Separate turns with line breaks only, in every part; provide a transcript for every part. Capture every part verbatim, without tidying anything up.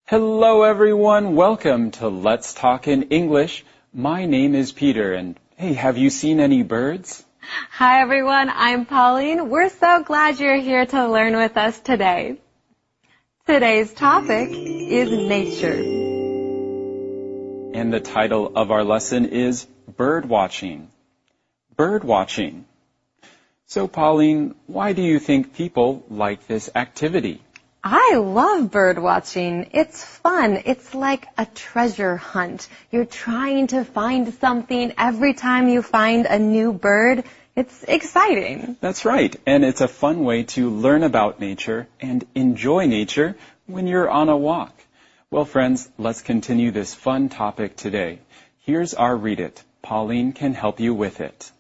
Hello everyone, welcome to Let's Talk in English. My name is Peter and hey, have you seen any birds?
Hi everyone, I'm Pauline. We're so glad you're here to learn with us today. Today's topic is nature.
And the title of our lesson is bird watching. Bird watching. So Pauline, why do you think people like this activity?
I love bird watching. It's fun. It's like a treasure hunt. You're trying to find something every time you find a new bird. It's exciting.
That's right. And it's a fun way to learn about nature and enjoy nature when you're on a walk. Well, friends, let's continue this fun topic today. Here's our Read It. Pauline can help you with it.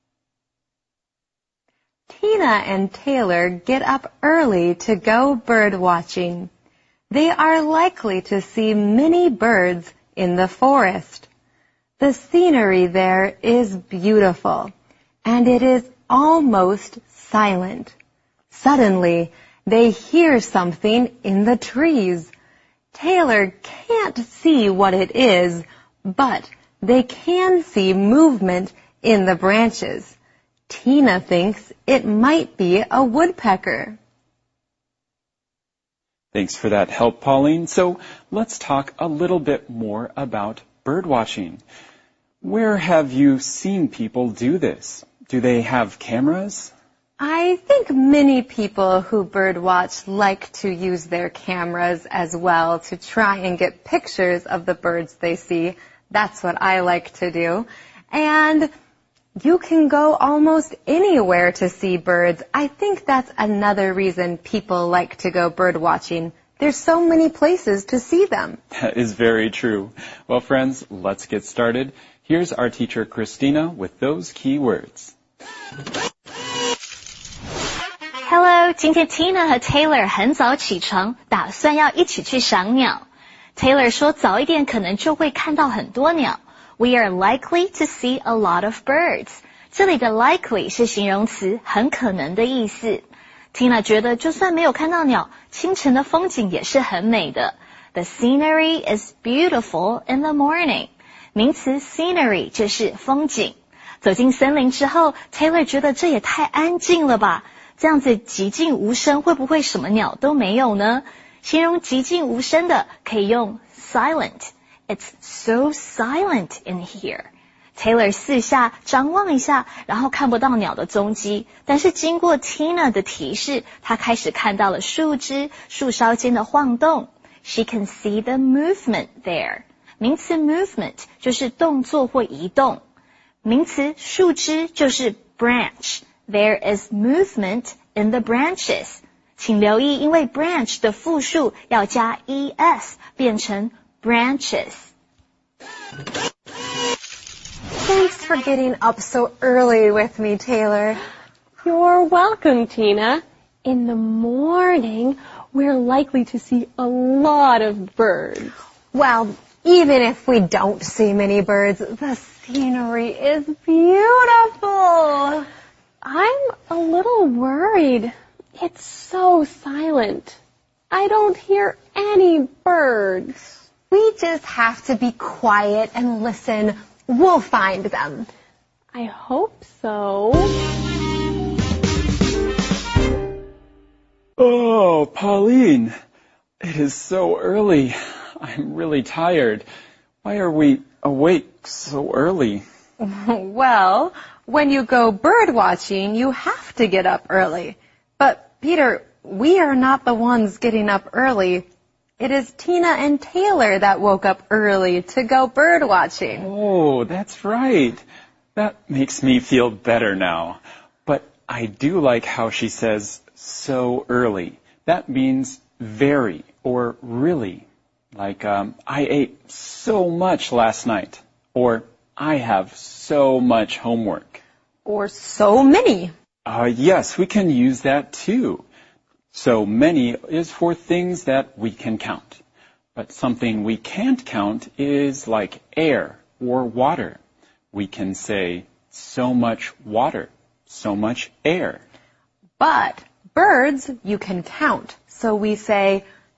Tina and Taylor get up early to go bird watching. They are likely to see many birds in the forest. The scenery there is beautiful, and it is almost silent. Suddenly, they hear something in the trees. Taylor can't see what it is, but they can see movement in the branches. Tina thinks it might be a woodpecker.
Thanks for that help, Pauline. So let's talk a little bit more about bird watching. Where have you seen people do this? Do they have cameras?
I think many people who bird watch like to use their cameras as well to try and get pictures of the birds they see. That's what I like to do. And you can go almost anywhere to see birds. I think that's another reason people like to go bird watching. There's so many places to see them.
That is very true. Well, friends, let's get started. Here's our teacher, Christina, with those key words.
Hello, 今天 Tina 和 Taylor 很早起床，打算要一起去赏鸟。Taylor 说早一点可能就会看到很多鸟。We are likely to see a lot of birds. 这里的 likely 是形容词，很可能的意思。Tina 觉得就算没有看到鸟，清晨的风景也是很美的。The scenery is beautiful in the morning. 名词 scenery 就是风景。走进森林之后 ，Taylor 觉得这也太安静了吧？这样子寂静无声，会不会什么鸟都没有呢？形容寂静无声的可以用 silent。It's so silent in here. Taylor 四下张望一下，然后看不到鸟的踪迹。但是经过 Tina 的提示，她开始看到了树枝、树梢间的晃动。She can see the movement there. 名词 movement 就是动作或移动。名词树枝就是 branch. There is movement in the branches. 请留意，因为 branch 的复数要加 es 变成branches.
Thanks for getting up so early with me, Taylor.
You're welcome, Tina. In the morning, we're likely to see a lot of birds.
Well, even if we don't see many birds, the scenery is beautiful.
I'm a little worried. It's so silent. I don't hear any birds.
We just have to be quiet and listen. We'll find them.
I hope so.
Oh, Pauline, it is so early. I'm really tired. Why are we awake so early?
Well, when you go bird watching, you have to get up early. But, Peter, we are not the ones getting up early. It is Tina and Taylor that woke up early to go bird watching.
Oh, that's right. That makes me feel better now. But I do like how she says so early. That means very or really. Like, um, I ate so much last night. Or I have so much homework.
Or so many.
Uh, yes, we can use that too. So many is for things that we can count. But something we can't count is like air or water. We can say so much water, so much air.
But birds you can count. So we say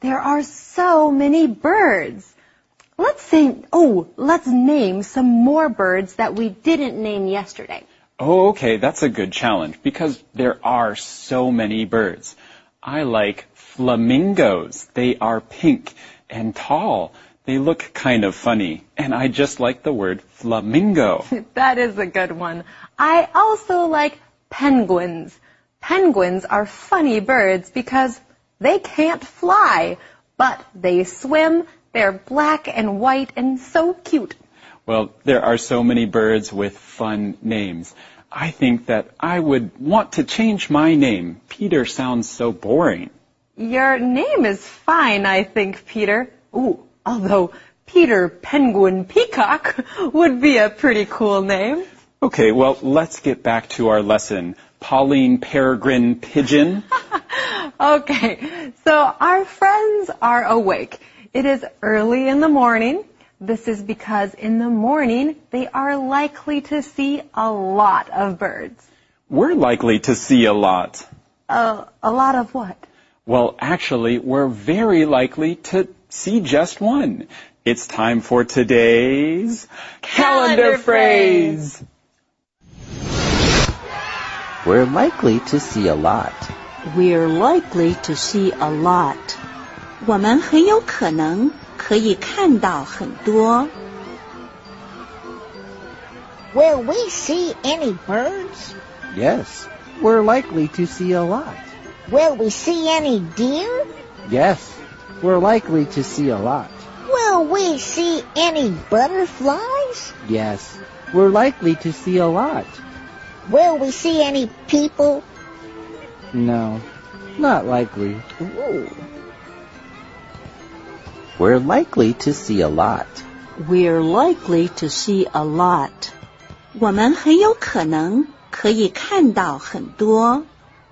There are so many birds. Let's say, oh, let's name some more birds that we didn't name yesterday.
Oh, okay, that's a good challenge because there are so many birds. I like flamingos. They are pink and tall. They look kind of funny, and I just like the word flamingo.
That is a good one. I also like penguins. Penguins are funny birds because they can't fly, but they swim. They're black and white and so cute.
Well, there are so many birds with fun names. I think that I would want to change my name. Peter sounds so boring.
Your name is fine, I think, Peter. Ooh, although Peter Penguin Peacock would be a pretty cool name.
Okay, well, let's get back to our lesson. Pauline Peregrine Pigeon.
Okay, so our friends are awake. It is early in the morning. This is because in the morning they are likely to see a lot of birds.
We're likely to see a lot.
Uh, a lot of what?
Well, actually, we're very likely to see just one. It's time for today's calendar, calendar phrase. phrase.
We're likely to see a lot.
We're likely to see a lot. 我们很有可能可以看到很多。
Will we see any birds?
Yes, we're likely to see a lot.
Will we see any deer?
Yes, we're likely to see a lot.
Will we see any butterflies?
Yes, we're likely to see a lot.
Will we see any people?
No, not likely.
Ooh.
We're likely to see a lot.
We're likely to see a lot. 我们很有可能可以看到很多。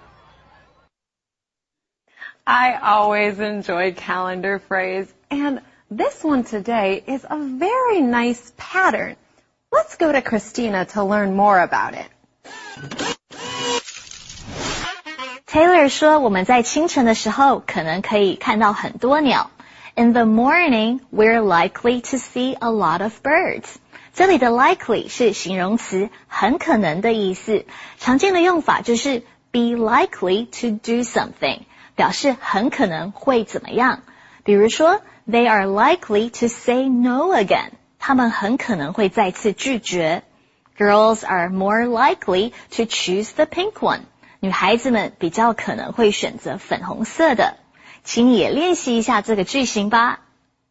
I always enjoy calendar phrase, and this one today is a very nice pattern. Let's go to Christina to learn more about it.
Taylor 说我们在清晨的时候可能可以看到很多鸟。In the morning, we're likely to see a lot of birds. 这里的 likely 是形容词，很可能的意思。常见的用法就是 be likely to do something， 表示很可能会怎么样。比如说 they are likely to say no again， 他们很可能会再次拒绝。Girls are more likely to choose the pink one， 女孩子们比较可能会选择粉红色的。请你也练习一下这个句型吧。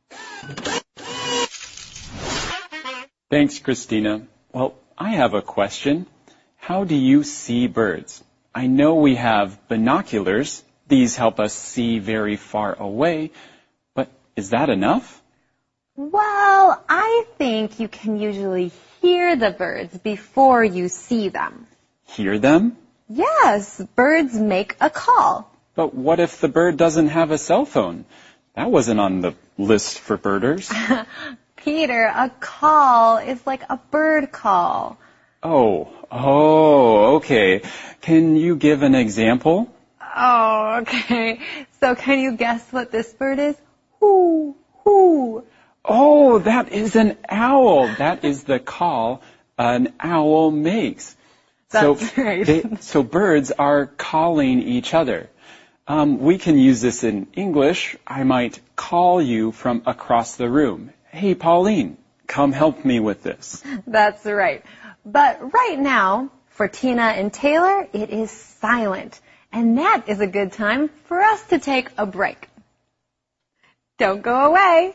Thanks, Christina. Well, I have a question. How do you see birds? I know we have binoculars. These help us see very far away. But is that enough?
Well, I think you can usually hear the birds before you see them.
Hear them?
Yes, birds make a call.
But what if the bird doesn't have a cell phone? That wasn't on the list for birders.
Peter, a call is like a bird call.
Oh, oh, okay. Can you give an example?
Oh, okay. So can you guess what this bird is? Hoo, hoo.
Oh, that is an owl. That is the call an owl makes.
That's
so,
right.
they, so birds are calling each other. Um, we can use this in English. I might call you from across the room. Hey, Pauline, come help me with this.
That's right. But right now, for Tina and Taylor, it is silent. And that is a good time for us to take a break. Don't go away.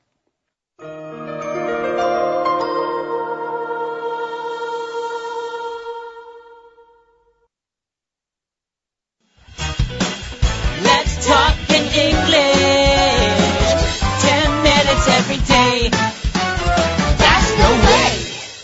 Let's talk in English. Ten minutes every day. That's the way.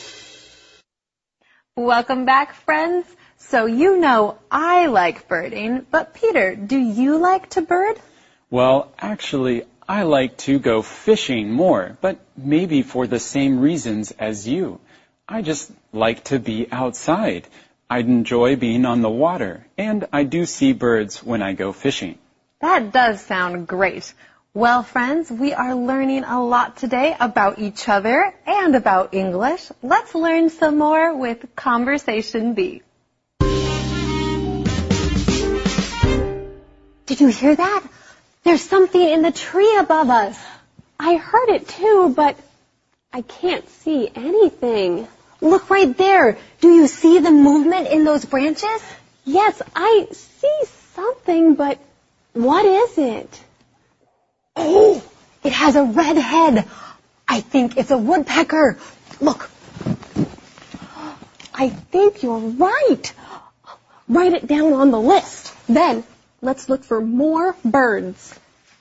Welcome back, friends. So you know I like birding, but Peter, do you like to bird?
Well, actually, I like to go fishing more, but maybe for the same reasons as you. I just like to be outside. I enjoy being on the water, and I do see birds when I go fishing.
That does sound great. Well, friends, we are learning a lot today about each other and about English. Let's learn some more with Conversation B.
Did you hear that? There's something in the tree above us. I heard it too, but I can't see anything.
Look right there. Do you see the movement in those branches?
Yes, I see something, but what is it?
Oh, it has a red head. I think it's a woodpecker. Look.
I think you're right. Write it down on the list. Then, let's look for more birds.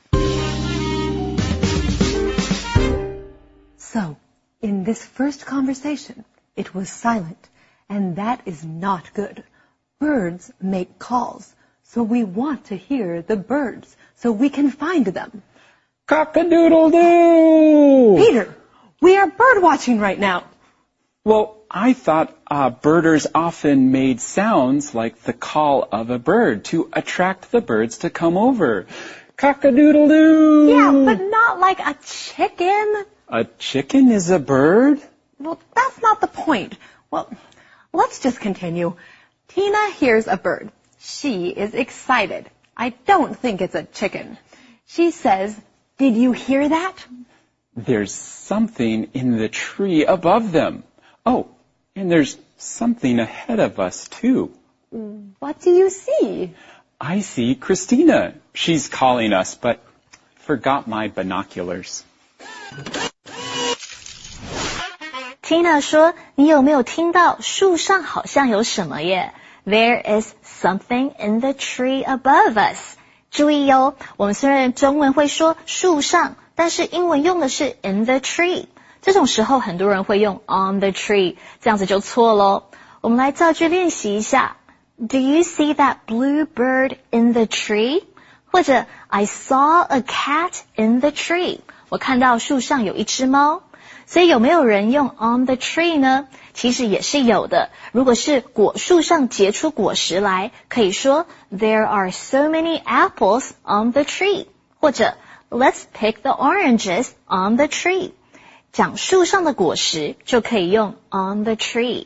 So, in this first conversation, it was silent, and that is not good. Birds make calls, so we want to hear the birds so we can find them.
Cock-a-doodle-doo!
Peter, we are bird watching right now.
Well, I thought uh, birders often made sounds like the call of a bird to attract the birds to come over. Cock-a-doodle-doo!
Yeah, but not like a chicken.
A chicken is a bird?
Well, that's not the point. Well, let's just continue. Tina hears a bird. She is excited. I don't think it's a chicken. She says, "Did you hear that?"
There's something in the tree above them. Oh, and there's something ahead of us, too.
What do you see?
I see Christina. She's calling us, but forgot my binoculars.
Tina 说，你有没有听到树上好像有什么耶？ There is something in the tree above us. 注意哦，我们虽然中文会说树上，但是英文用的是 in the tree。这种时候很多人会用 on the tree， 这样子就错咯。我们来造句练习一下。Do you see that blue bird in the tree? 或者 I saw a cat in the tree. 我看到树上有一只猫。所以有没有人用 on the tree 呢？其实也是有的。如果是果树上结出果实来，可以说 There are so many apples on the tree， 或者 Let's pick the oranges on the tree。讲树上的果实就可以用 on the tree。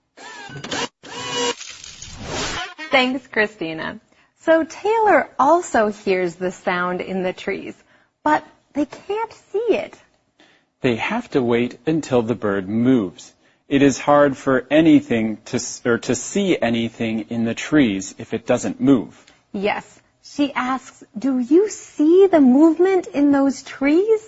Thanks, Christina. So Taylor also hears the sound in the trees, but they can't see it.
They have to wait until the bird moves. It is hard for anything to, or to see anything in the trees if it doesn't move.
Yes. She asks, do you see the movement in those trees?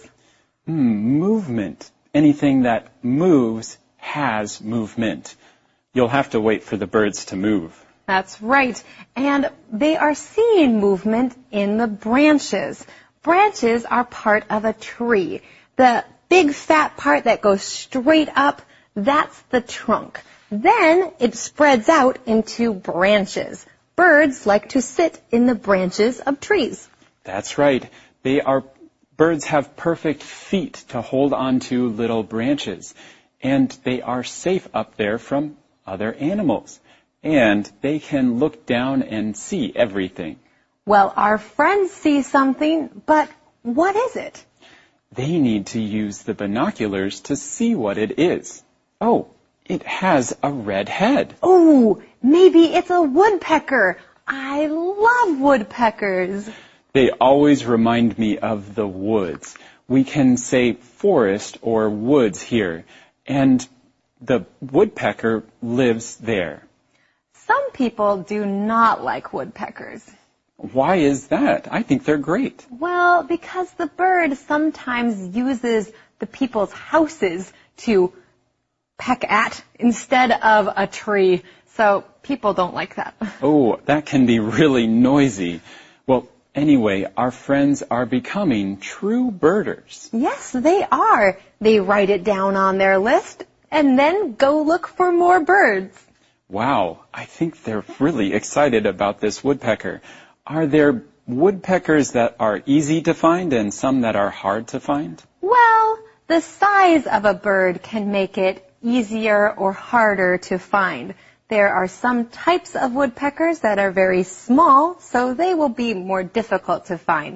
Hmm, movement. Anything that moves has movement. You'll have to wait for the birds to move.
That's right. And they are seeing movement in the branches. Branches are part of a tree. The big fat part that goes straight up, that's the trunk. Then it spreads out into branches. Birds like to sit in the branches of trees.
That's right. They are, birds have perfect feet to hold onto little branches. And they are safe up there from other animals. And they can look down and see everything.
Well, our friends see something, but what is it?
They need to use the binoculars to see what it is. Oh, it has a red head.
Oh, maybe it's a woodpecker. I love woodpeckers.
They always remind me of the woods. We can say forest or woods here, and the woodpecker lives there.
Some people do not like woodpeckers.
Why is that? I think they're great.
Well, because the bird sometimes uses the people's houses to peck at instead of a tree. So people don't like that.
Oh, that can be really noisy. Well, anyway, our friends are becoming true birders.
Yes, they are. They write it down on their list and then go look for more birds.
Wow, I think they're really excited about this woodpecker. Are there woodpeckers that are easy to find and some that are hard to find?
Well, the size of a bird can make it easier or harder to find. There are some types of woodpeckers that are very small, so they will be more difficult to find.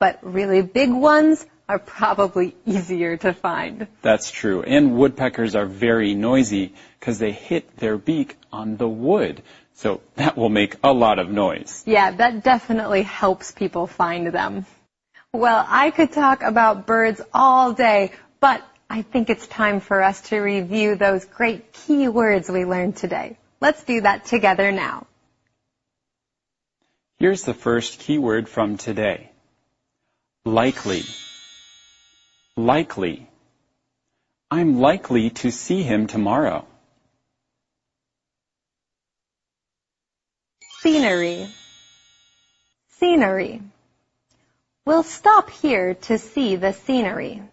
but really big ones are probably easier to find.
That's true. And woodpeckers are very noisy because they hit their beak on the wood. So that will make a lot of noise.
Yeah, that definitely helps people find them. Well, I could talk about birds all day, but I think it's time for us to review those great key words we learned today. Let's do that together now.
Here's the first key word from today. Likely. Likely. I'm likely to see him tomorrow.
Scenery. Scenery. We'll stop here to see the scenery.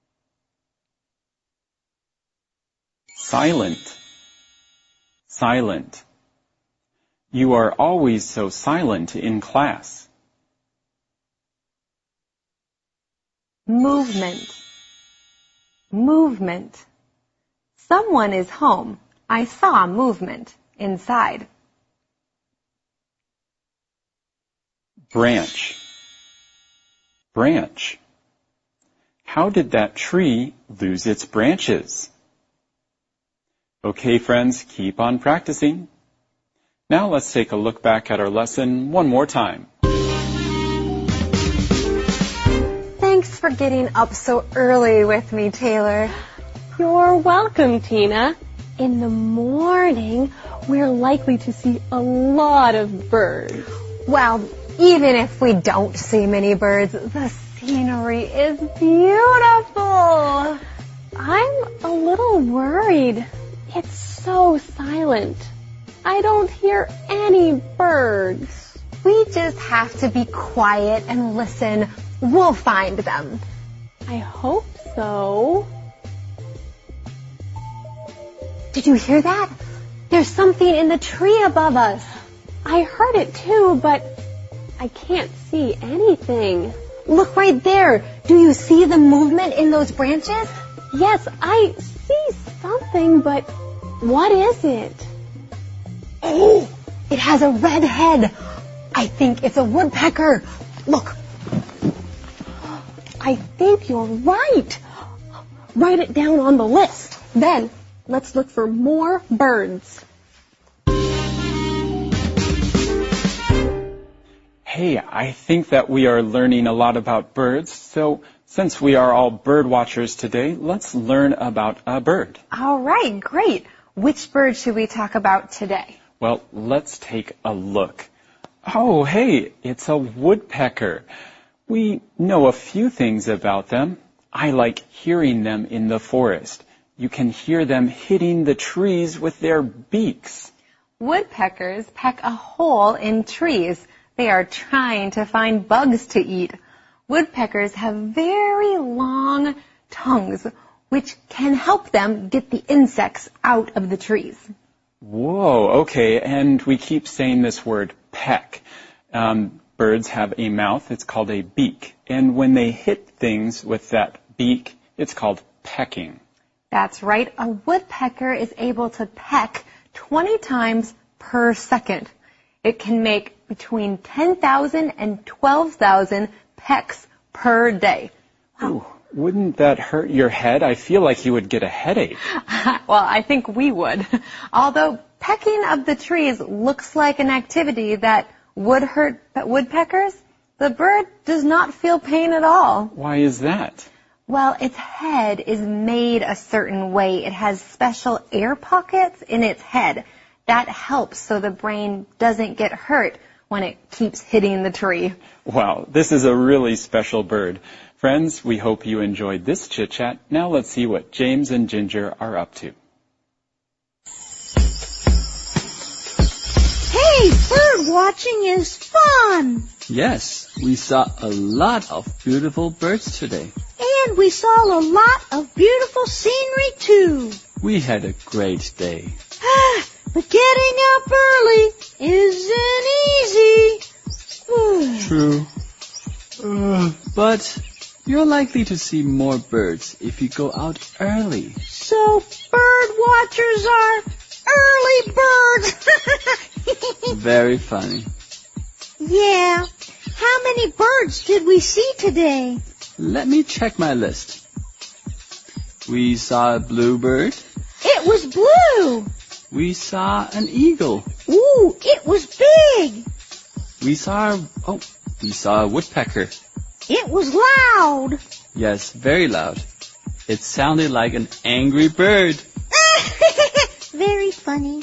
Silent. Silent. You are always so silent in class.
Movement. Movement. Someone is home. I saw movement inside.
Branch. Branch. How did that tree lose its branches? Okay, friends, keep on practicing. Now let's take a look back at our lesson one more time.
Thanks for getting up so early with me, Taylor.
You're welcome, Tina. In the morning, we're likely to see a lot of birds.
Well, even if we don't see many birds, the scenery is beautiful.
I'm a little worried. It's so silent. I don't hear any birds.
We just have to be quiet and listen. We'll find them.
I hope so.
Did you hear that? There's something in the tree above us.
I heard it too, but I can't see anything.
Look right there. Do you see the movement in those branches?
Yes, I see something, but what is it?
Oh, it has a red head. I think it's a woodpecker. Look.
I think you're right. Write it down on the list. Then, let's look for more birds.
Hey, I think that we are learning a lot about birds. So since we are all bird watchers today, let's learn about a bird.
All right, great. Which bird should we talk about today?
Well, let's take a look. Oh, hey, it's a woodpecker. We know a few things about them. I like hearing them in the forest. You can hear them hitting the trees with their beaks.
Woodpeckers peck a hole in trees. They are trying to find bugs to eat. Woodpeckers have very long tongues, which can help them get the insects out of the trees.
Whoa, okay, and we keep saying this word peck. Um, birds have a mouth, it's called a beak. And when they hit things with that beak, it's called pecking.
That's right. A woodpecker is able to peck twenty times per second. It can make between ten thousand and twelve thousand pecks per day.
Ooh, wouldn't that hurt your head? I feel like you would get a headache.
Well, I think we would. Although pecking of the trees looks like an activity that would hurt woodpeckers, the bird does not feel pain at all.
Why is that?
Well, its head is made a certain way. It has special air pockets in its head. That helps so the brain doesn't get hurt when it keeps hitting the tree.
Wow, this is a really special bird. Friends, we hope you enjoyed this chit-chat. Now let's see what James and Ginger are up to.
Hey, bird watching is fun!
Yes, we saw a lot of beautiful birds today.
And we saw a lot of beautiful scenery too.
We had a great day.
But getting up early isn't easy.
True. Uh, but you're likely to see more birds if you go out early.
So bird watchers are early birds.
Very funny.
Yeah, How many birds did we see today?
Let me check my list. We saw a bluebird.
It was blue.
We saw an eagle.
Ooh, it was big.
We saw, oh, we saw a woodpecker.
It was loud.
Yes, very loud. It sounded like an angry bird.
Very funny.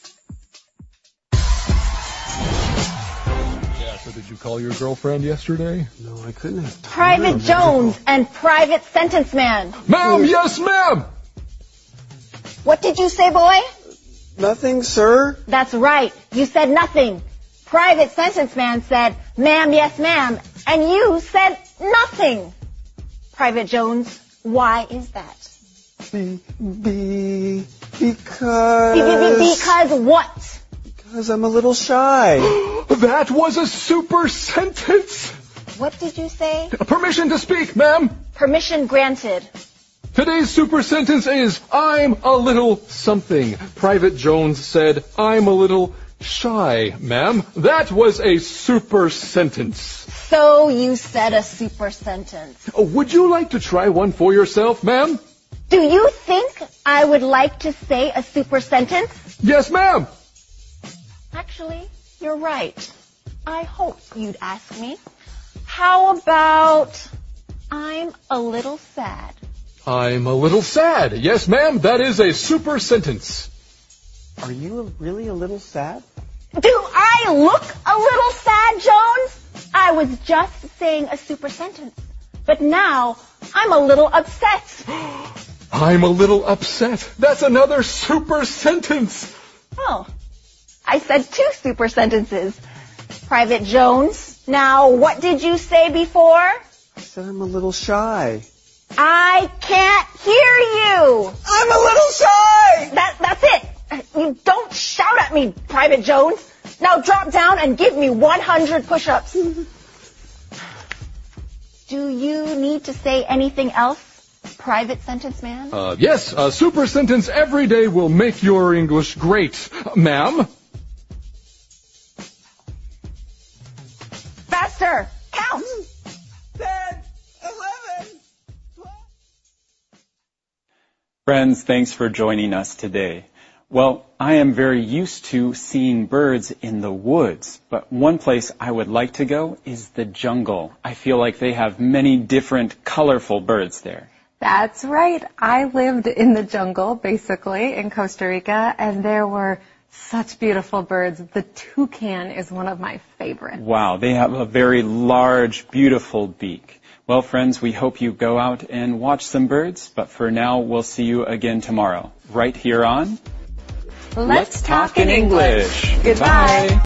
Yeah, so did you call your girlfriend yesterday?
No, I couldn't have.
Private Jones and Private Sentence Man.
Ma'am, yes, ma'am!
What did you say, boy?
Nothing, sir.
That's right. You said nothing. Private Sentence Man said, ma'am, yes, ma'am. And you said nothing. Private Jones, why is that?
Be, be, because...
Be, be, be, because what?
Because I'm a little shy.
That was a super sentence!
What did you say?
Permission to speak, ma'am.
Permission granted.
Today's super sentence is, I'm a little something. Private Jones said, I'm a little shy, ma'am. That was a super sentence.
So you said a super sentence.
Oh, would you like to try one for yourself, ma'am?
Do you think I would like to say a super sentence?
Yes, ma'am.
Actually, you're right. I hoped you'd ask me. How about, I'm a little sad.
I'm a little sad. Yes, ma'am, that is a super sentence.
Are you really a little sad?
Do I look a little sad, Jones? I was just saying a super sentence. But now, I'm a little upset.
I'm a little upset. That's another super sentence.
Oh, I said two super sentences. Private Jones, now what did you say before?
I said I'm a little shy.
I can't hear you.
I'm a little shy.
That, that's it. You don't shout at me, Private Jones. Now drop down and give me one hundred push-ups. Do you need to say anything else, Private Sentence Man?
Uh, yes, a super sentence every day will make your English great, uh, ma'am.
Faster, count.
ten, eleven, twelve.
Friends, thanks for joining us today. Well, I am very used to seeing birds in the woods, but one place I would like to go is the jungle. I feel like they have many different colorful birds there.
That's right. I lived in the jungle, basically, in Costa Rica, and there were such beautiful birds. The toucan is one of my favorites.
Wow, they have a very large, beautiful beak. Well, friends, we hope you go out and watch some birds, but for now, we'll see you again tomorrow, right here on
Let's, Let's talk, talk in English. English.
Goodbye. Bye.